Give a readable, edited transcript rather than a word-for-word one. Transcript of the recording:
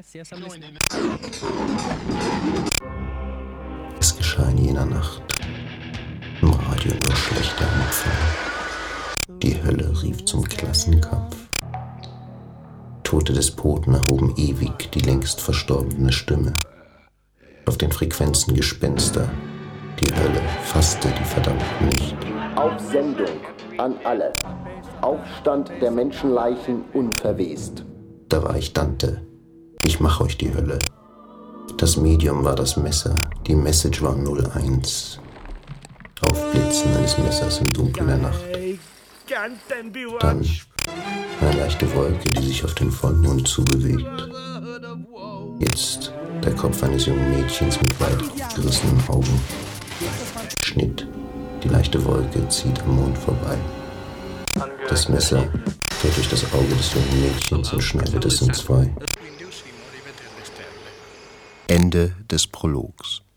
Es geschah in jener Nacht. Im Radio nur schlechter Empfang. Die Hölle rief zum Klassenkampf. Tote Despoten erhoben ewig die längst verstorbene Stimme. Auf den Frequenzen Gespenster. Die Hölle fasste die Verdammten nicht. Auf Sendung an alle. Aufstand der Menschenleichen unverwest. Da war ich Dante. Ich mach euch die Hölle. Das Medium war das Messer. Die Message war 01. Aufblitzen eines Messers im Dunkel der Nacht. Dann eine leichte Wolke, die sich auf den Vollmond zubewegt. Jetzt der Kopf eines jungen Mädchens mit weit aufgerissenen Augen. Schnitt. Die leichte Wolke zieht am Mond vorbei. Das Messer geht durch das Auge des jungen Mädchens und schneidet es in zwei. Ende des Prologs.